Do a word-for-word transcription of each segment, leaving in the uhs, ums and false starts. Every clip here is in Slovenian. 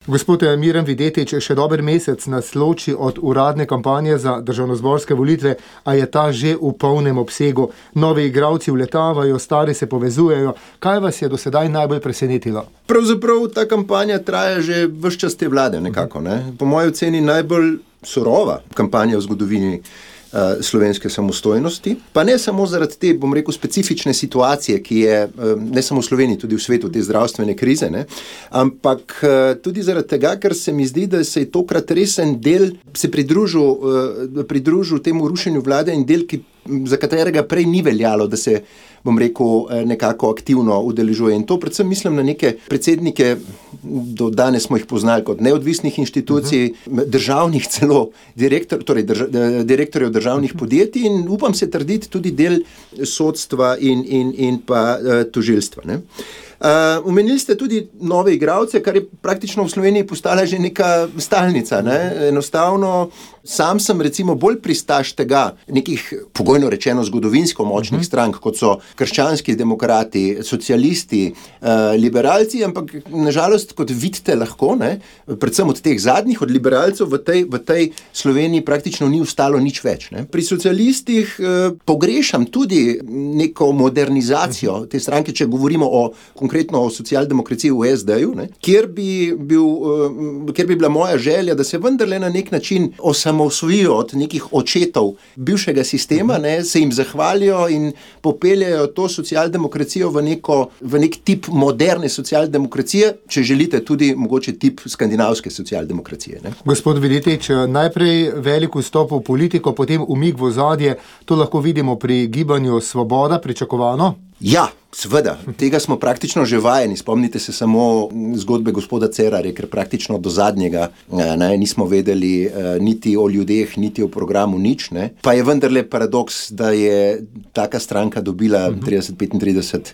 Gospod Miran Videtič, še dober mesec nas loči od uradne kampanje za državnozborske volitve, a je ta že v polnem obsegu. Novi igralci vletavajo, stari se povezujejo. Kaj vas je do sedaj najbolj presenetilo? Pravzaprav ta kampanja traja že ves čas te vlade nekako. Ne? Po moji oceni najbolj surova kampanja v zgodovini slovenske samostojnosti, pa ne samo zaradi te, bom rekel, specifične situacije, ki je ne samo v Sloveniji, tudi v svetu, te zdravstvene krize, ne? Ampak tudi zaradi tega, ker se mi zdi, da se je tokrat resen del se pridružil, pridružil temu rušenju vlade in del, ki, za katerega prej ni veljalo, da se, bom rekel, nekako aktivno udeležuje. In to predvsem mislim na neke predsednike, do danes smo jih poznali kot neodvisnih inštitucij, uh-huh. državnih celo, direktor, torej drž, direktorjev državnih podjetij in upam se trditi tudi del sodstva in, in, in pa uh, tožilstva. Ne? Uh, omenili ste tudi nove igralce, kar je praktično v Sloveniji postala že neka stalnica. Ne? Enostavno, sam sem recimo bolj pristaš tega nekih, pogojno rečeno, zgodovinsko močnih strank, kot so krščanski demokrati, socialisti, uh, liberalci, ampak nažalost, kot vidite lahko, ne, predvsem od teh zadnjih, od liberalcev v tej, v tej Sloveniji praktično ni ostalo nič več. Ne. Pri socialistih uh, pogrešam tudi neko modernizacijo te stranke, če govorimo o, konkretno o socialdemokraciji v es de-ju, ne, kjer bi bil, uh, kjer bi bila moja želja, da se vendarle na nek način osamosvojijo od nekih očetov bivšega sistema, ne, se jim zahvalijo in popeljajo to socialdemokracijo v, neko, v nek tip moderne socialdemokracije, če želite tudi mogoče tip skandinavske socialdemokracije. Ne. Gospod Videtič, najprej velik vstop v politiko, potem umik v ozadje, to lahko vidimo pri gibanju Svoboda, pričakovano? Ja, seveda, tega smo praktično že vajeni. Spomnite se samo zgodbe gospoda Cerarja, ker praktično do zadnjega ne, nismo vedeli niti o ljudeh, niti o programu nič. Ne. Pa je vendarle paradoks, da je taka stranka dobila trideset do petintrideset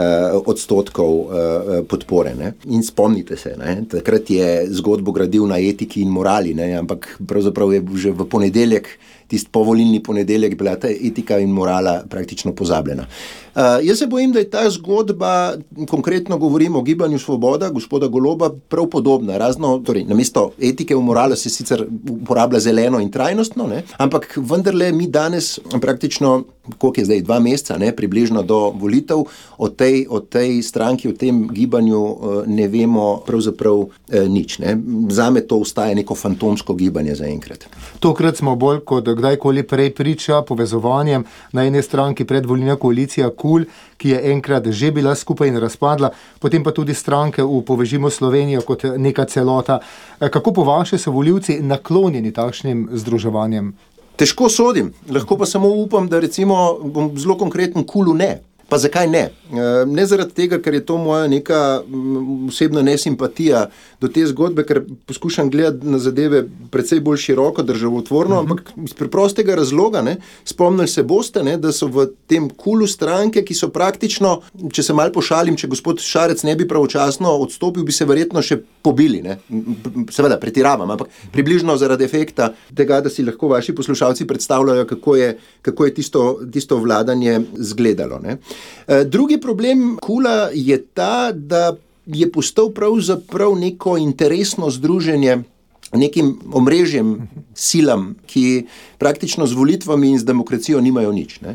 odstotkov podpore. Ne. In spomnite se, ne, takrat je zgodbo gradil na etiki in morali, ne, ampak pravzaprav je že v ponedeljek, tisti povolilni ponedeljek, bila ta etika in morala praktično pozabljena. Uh, jaz se bojim, da je ta zgodba, konkretno govorimo o gibanju Svoboda, gospoda Goloba, prav podobna. Razno, torej, namesto etike v morala se sicer uporablja zeleno in trajnostno, ne? Ampak vendarle mi danes praktično, koliko je zdaj, dva meseca, ne, približno do volitev, o tej, o tej stranki, o tem gibanju uh, ne vemo pravzaprav uh, nič. Ne? Zame to ostaje neko fantomsko gibanje zaenkrat. Tokrat smo bolj kot kdajkoli prej priča povezovanjem na ene stranki predvolilna koalicija KUL, ki je enkrat že bila skupaj in razpadla, potem pa tudi stranke v Povežimo Slovenijo kot neka celota. Kako po vaše so volivci naklonjeni takšnim združevanjem? Težko sodim, lahko pa samo upam, da recimo bom zelo konkreten KUL-u ne. Pa zakaj ne? Ne zaradi tega, ker je to moja neka osebna nesimpatija do te zgodbe, ker poskušam gledati na zadeve precej bolj široko, državotvorno, uh-huh. ampak iz preprostega razloga, ne, spomnili se boste, ne, da so v tem KUL-u stranke, ki so praktično, če se malo pošalim, če gospod Šarec ne bi pravočasno odstopil, bi se verjetno še pobili. Ne. Seveda, pretiravam, ampak približno zaradi efekta tega, da si lahko vaši poslušalci predstavljajo, kako je, kako je tisto, tisto vladanje zgledalo. Ne. Drugi problem KUL-a je ta, da je postal pravzaprav neko interesno združenje nekim omrežjem, silam, ki praktično z volitvami in z demokracijo nimajo nič. Ne?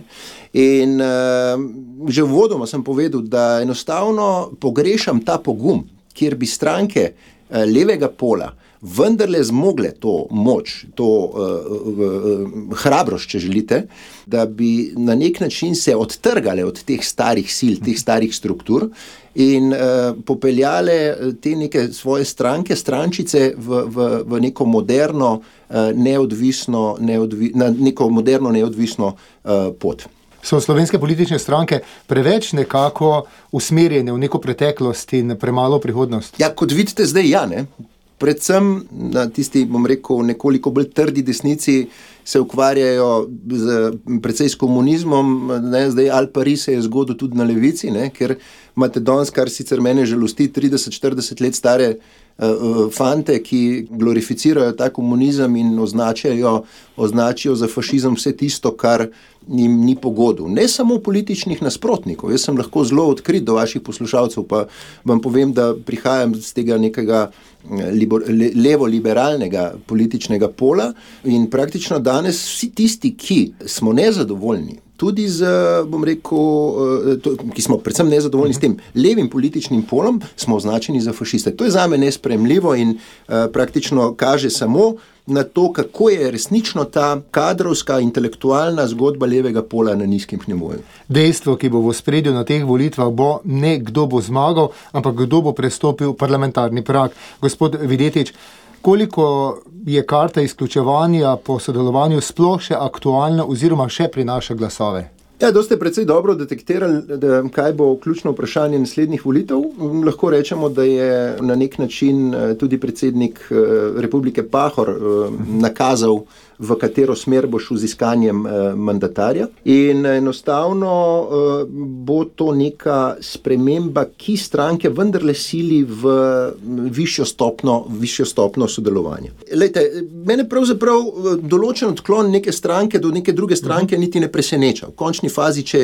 In uh, že uvodoma sem povedal, da enostavno pogrešam ta pogum, kjer bi stranke uh, levega pola vendarle zmogle to moč, to uh, uh, hrabrost, če želite, da bi na nek način se odtrgale od teh starih sil, teh starih struktur in uh, popeljale te neke svoje stranke, strančice v, v, v neko moderno, uh, neodvisno, neodvi, na neko moderno, neodvisno uh, pot. So slovenske politične stranke preveč nekako usmerjene v neko preteklost in premalo prihodnost? Ja, kot vidite zdaj, ja, ne? Predvsem na tisti, bom rekel, nekoliko bolj trdi desnici se ukvarjajo z, precej s komunizmom, ne, zdaj Al Pari se je zgodil tudi na levici, ne, ker imate danes, kar sicer mene žalosti, trideset štirideset let stare uh, fante, ki glorificirajo ta komunizem in označijo, označijo za fašizem vse tisto, kar jim ni pogodu. Ne samo političnih nasprotnikov. Jaz sem lahko zelo odkrit do vaših poslušalcev, pa vam povem, da prihajam z tega nekega liber, le, levo-liberalnega političnega pola in praktično danes vsi tisti, ki smo nezadovoljni, tudi z, bom rekel, to, ki smo predvsem nezadovoljni uh-huh. s tem levim političnim polom, smo označeni za fašiste. To je zame nesprejemljivo in uh, praktično kaže samo na to, kako je resnično ta kadrovska, intelektualna zgodba levega pola na nizkem nivoju. Dejstvo, ki bo v ospredju na teh volitvah, bo ne kdo bo zmagal, ampak kdo bo prestopil parlamentarni prag. Gospod Videtič, koliko je karta izključevanja po sodelovanju sploh še aktualna oziroma še prinaša glasove? Ja, to ste precej dobro detektirali, da, kaj bo ključno vprašanje naslednjih volitev. Lahko rečemo, da je na nek način tudi predsednik Republike Pahor nakazal, v katero smer bo šel z iskanjem eh, mandatarja. In enostavno eh, bo to neka sprememba, ki stranke vendarle sili v višjo stopno, višjo stopno sodelovanja. Lejte, mene pravzaprav določen odklon neke stranke do neke druge stranke uh-huh. niti ne preseneča. V končni fazi, če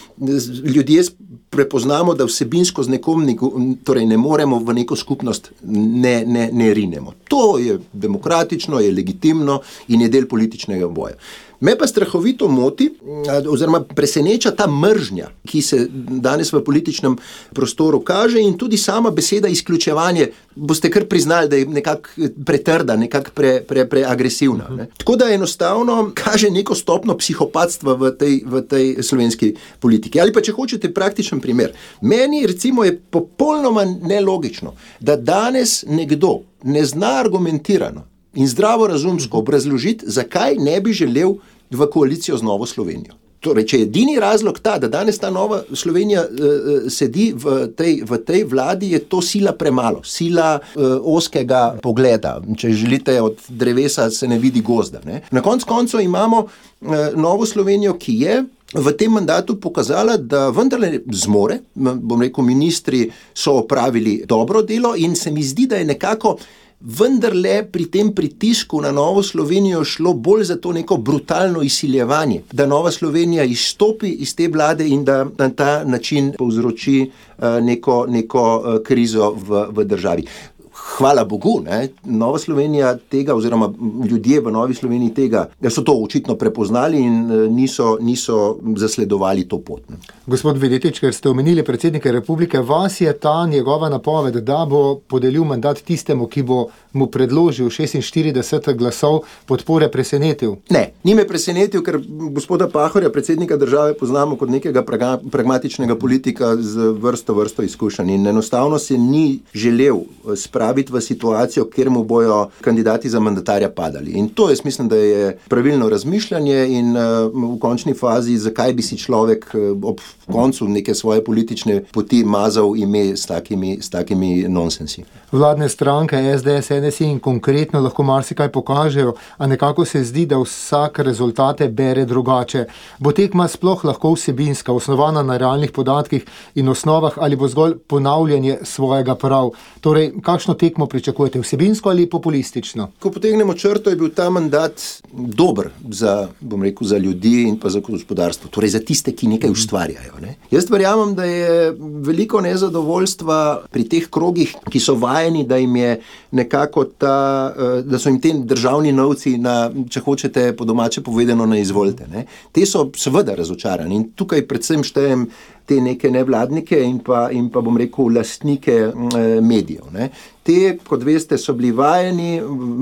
ljudje prepoznamo, da vsebinsko z nekom torej ne moremo v neko skupnost ne, ne, ne rinemo. To je demokratično, je legitimno in je del političnega boja. Me pa strahovito moti, oziroma preseneča ta mržnja, ki se danes v političnem prostoru kaže in tudi sama beseda izključevanje, boste kar priznali, da je nekako pretrda, nekako pre, pre, preagresivna. Ne? Tako da enostavno kaže neko stopno psihopatstva v tej, v tej slovenski politiki. Ali pa, če hočete, praktičen primer. Meni recimo je popolnoma nelogično, da danes nekdo ne zna argumentirano in zdravo razumsko obrazložiti, zakaj ne bi želel v koalicijo z Novo Slovenijo. Torej, če je edini razlog ta, da danes ta Nova Slovenija uh, sedi v tej, v tej vladi, je to sila premalo, sila uh, ozkega pogleda. Če želite, od drevesa se ne vidi gozda. Ne? Na koncu koncev imamo uh, Novo Slovenijo, ki je v tem mandatu pokazala, da vendarle zmore, bom rekel, ministri so opravili dobro delo in se mi zdi, da je nekako vendarle pri tem pritisku na Novo Slovenijo šlo bolj za to neko brutalno izsiljevanje, da Nova Slovenija izstopi iz te vlade in da na ta način povzroči uh, neko, neko uh, krizo v, v državi. Hvala Bogu, ne? Nova Slovenija tega, oziroma ljudje v Novi Sloveniji tega, da so to očitno prepoznali in niso, niso zasledovali to pot. Ne? Gospod Videtič, ker ste omenili predsednika republike, vas je ta njegova napoved, da bo podelil mandat tistemu, ki bo mu predložil šestinštirideset glasov podpore, presenetil? Ne, ni me presenetil, ker gospoda Pahorja, predsednika države, poznamo kot nekega praga, pragmatičnega politika z vrsto, vrsto izkušenj in enostavno se ni želel spraviti v situacijo, kjer mu bojo kandidati za mandatarja padali. In to jaz mislim, da je pravilno razmišljanje in uh, v končni fazi, zakaj bi si človek uh, ob koncu neke svoje politične poti mazal ime s takimi, s takimi nonsensi. Vladne stranke S D S, N S I in konkretno lahko marsikaj pokažejo, a nekako se zdi, da vsak rezultate bere drugače. Bo tekma sploh lahko vsebinska, osnovana na realnih podatkih in osnovah, ali bo zgolj ponavljanje svojega prav? Torej, kakšno tekmo pričakujete, vsebinsko ali populistično? Ko potegnemo črto, je bil ta mandat dober za, bom rekel, za ljudi in pa za gospodarstvo, torej za tiste, ki nekaj ustvarjajo. Ne? Jaz verjamem, da je veliko nezadovoljstva pri teh krogih, ki so vajeni, da jim je nekako ta, da so jim te državni novci na, če hočete po domače povedano, na izvolite. Ne? Te so seveda razočarani in tukaj predvsem štejem te neke nevladnike in pa, in pa bom rekel, lastnike eh, medijev. Ne. Te, kot veste, so bili vajeni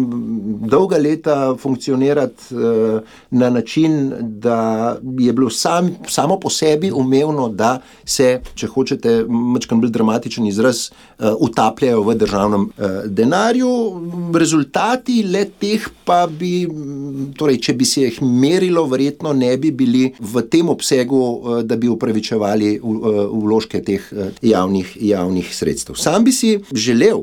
dolga leta funkcionirati eh, na način, da je bilo sam, samo po sebi umevno, da se, če hočete, majčkeno bolj dramatičen izraz, eh, utapljajo v državnem eh, denarju. Rezultati le teh pa bi, torej, če bi se jih merilo, verjetno ne bi bili v tem obsegu, eh, da bi upravičevali vložke teh javnih, javnih sredstev. Sam bi si želel,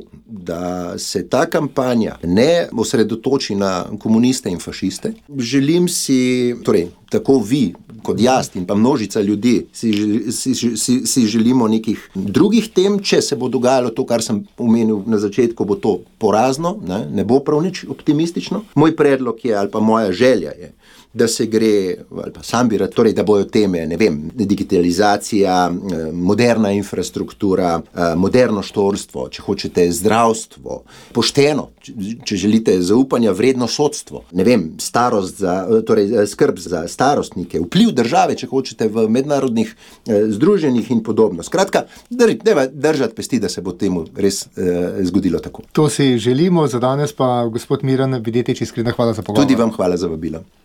da se ta kampanja ne osredotoči na komuniste in fašiste. Želim si, torej, tako vi, kot jaz in pa množica ljudi si, si, si, si želimo nekih drugih tem, če se bo dogajalo to, kar sem omenil na začetku, bo to porazno, ne, ne bo prav nič optimistično. Moj predlog je, ali pa moja želja je, da se gre, ali pa sam bi rad, torej, da bojo teme, ne vem, digitalizacija, moderna infrastruktura, moderno šolstvo, če hočete zdravstvo, pošteno, če želite zaupanja, vredno sodstvo, ne vem, starost za, torej skrb za starostnike, vpliv države, če hočete, v mednarodnih združenjih in podobno. Skratka, dajva držati pesti, da se bo temu res eh, zgodilo tako. To si želimo, za danes pa, gospod Miran Videtič, iskrena hvala za pogovor. Tudi vam hvala za vabilo.